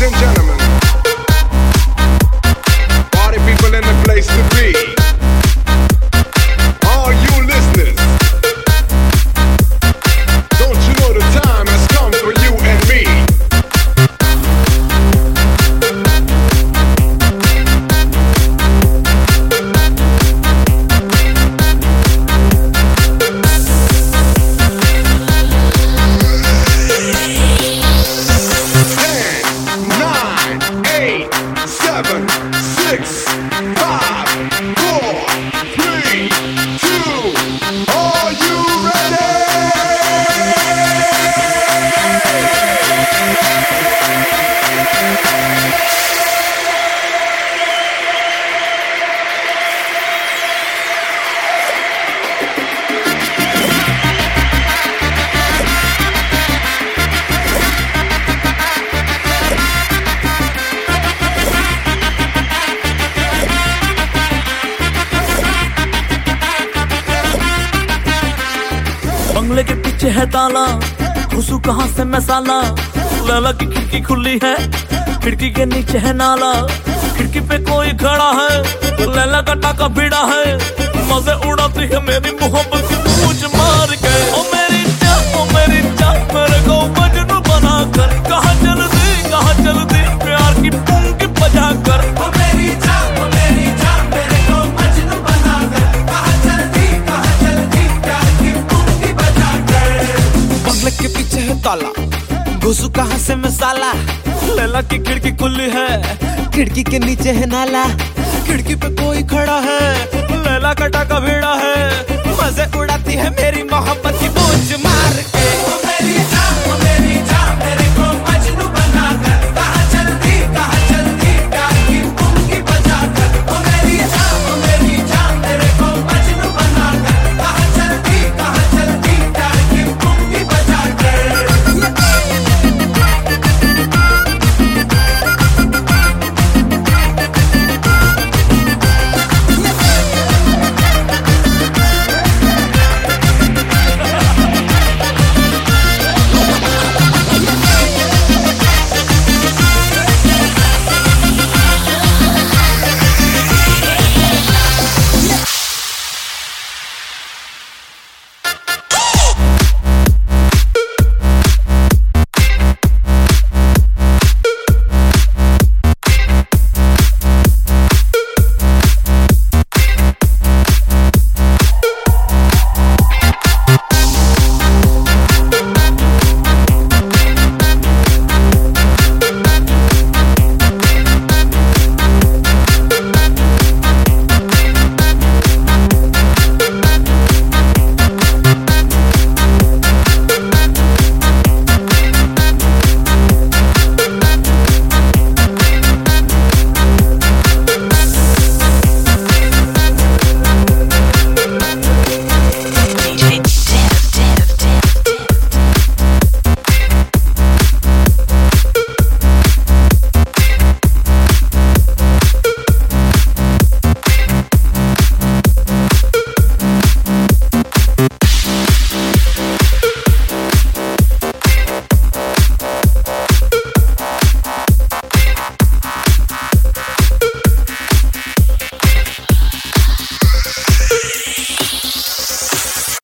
and gentlemen, party people in the place to be. All you listeners, don't you know the time has come for you and me? बंगले के पीछे है ताला, घुसू कहाँ से मैं साला। लैला की खिड़की खुली है, खिड़की के नीचे है नाला। खिड़की पे कोई खड़ा है, लैला का टाका भिड़ा है। मजे उड़ाती है मेरी मोहब्बत की पूछ मार के। ओ मेरी जान, ओ मेरी जान, मेरे को मजनू बना कर। कहाँ चलती प्यार की पुंगी बजा कर। ओ मेरी जान, ओ मेरी जान, मेरे को मजनू बना कर। कहाँ चलती प्यार की पुंगी बजा कर। बंगले के पीछे है ताला, घुसू कहाँ से मैं साला। लैला की खिड़की खुली है, खिड़की के नीचे है नाला। खिड़की पे कोई खड़ा है, लैला का टाका भिड़ा है। मजे उड़ाती है मेरी मोहब्बत की पूछ मार के।